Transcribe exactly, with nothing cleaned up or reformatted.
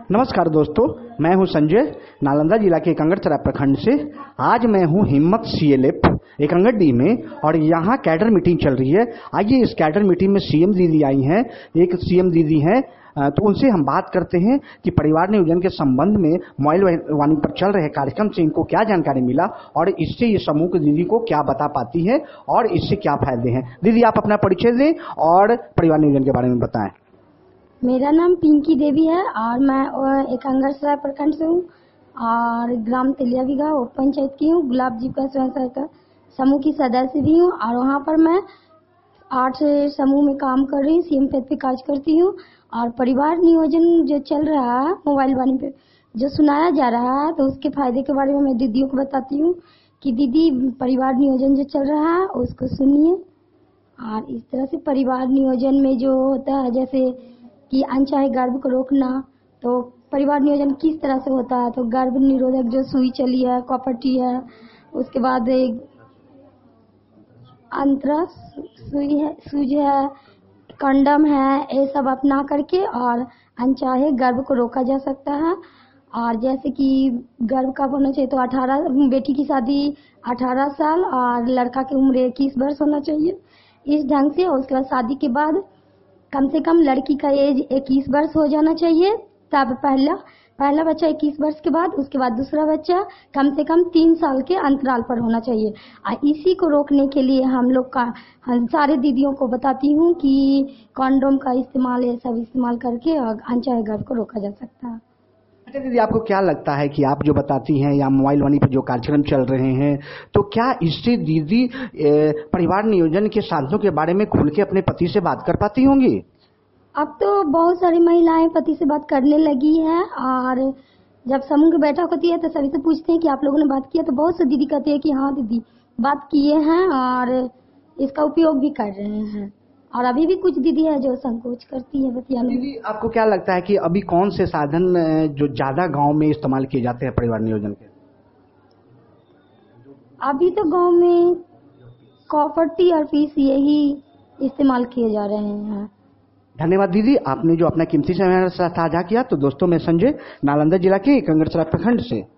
नमस्कार दोस्तों, मैं हूं संजय, नालंदा जिला के एकंगरसराय प्रखंड से। आज मैं हूं हिम्मत सीएलएफ एकंगरडी में और यहां कैडर मीटिंग चल रही है। आइए इस कैडर मीटिंग में सीएम दीदी आई हैं, एक सीएम दीदी हैं, तो उनसे हम बात करते हैं कि परिवार नियोजन के संबंध में मोबाइल वाणी पर चल रहे कार्यक्रम से इनको क्या जानकारी मिला और इससे ये समूह की दीदी को क्या बता पाती है और इससे क्या फायदे हैं। दीदी, आप अपना परिचय दें और परिवार नियोजन के बारे में बताएं। मेरा नाम पिंकी देवी है और मैं एकंगरसराय प्रखंड से हूँ और ग्राम तेलियाबिघा उप पंचायत की हूँ। गुलाब जी का स्वयं सहायता समूह की सदस्य भी हूँ और वहाँ पर मैं आठ समूह में काम कर रही हूँ, सीएम पद पे कार्य करती हूँ। और परिवार नियोजन जो चल रहा है मोबाइल वाणी पे जो सुनाया जा रहा है, तो उसके फायदे के बारे में मैं दीदियों को बताती हूँ कि दीदी परिवार नियोजन जो चल रहा है उसको सुनिए। और इस तरह से परिवार नियोजन में जो होता है, जैसे कि अनचाहे गर्भ को रोकना, तो परिवार नियोजन किस तरह से होता है, तो गर्भ निरोधक जो सुई चली है, कॉपर्टी है, उसके बाद अंतरा सुई है, सूज है, कंडम है, ये सब अपना करके और अनचाहे गर्भ को रोका जा सकता है। और जैसे कि गर्भ कब होना चाहिए, तो अठारह बेटी की शादी अठारह साल और लड़का की उम्र इक्कीस वर्ष होना चाहिए इस ढंग से। और उसके बाद शादी के बाद कम से कम लड़की का एज इक्कीस वर्ष हो जाना चाहिए, तब पहला पहला बच्चा इक्कीस वर्ष के बाद, उसके बाद दूसरा बच्चा कम से कम तीन साल के अंतराल पर होना चाहिए। और इसी को रोकने के लिए हम लोग का हम सारे दीदियों को बताती हूँ कि कॉन्डोम का इस्तेमाल, ये सब इस्तेमाल करके अनचाहे गर्भ को रोका जा सकता है। अच्छा दीदी, आपको क्या लगता है कि आप जो बताती हैं या मोबाइल वाणी पर जो कार्यक्रम चल रहे हैं, तो क्या इससे दीदी परिवार नियोजन के साधनों के बारे में खुल के अपने पति से बात कर पाती होंगी? अब तो बहुत सारी महिलाएं पति से बात करने लगी हैं और जब समूह की बैठक होती है तो सभी से पूछते हैं कि आप लोगों ने बात किया, तो बहुत से दीदी कहती है कि हाँ दीदी बात किए हैं और इसका उपयोग भी कर रहे हैं। और अभी भी कुछ दीदी है जो संकोच करती है बतियाने। दीदी, आपको क्या लगता है कि अभी कौन से साधन जो ज्यादा गांव में इस्तेमाल किए जाते हैं परिवार नियोजन के? अभी तो गांव में कॉपर्टी और पीस यही इस्तेमाल किए जा रहे हैं। धन्यवाद दीदी, आपने जो अपना कीमती समय साझा किया। तो दोस्तों, मैं संजय, नालंदा जिला के एकंगरसराय प्रखंड से।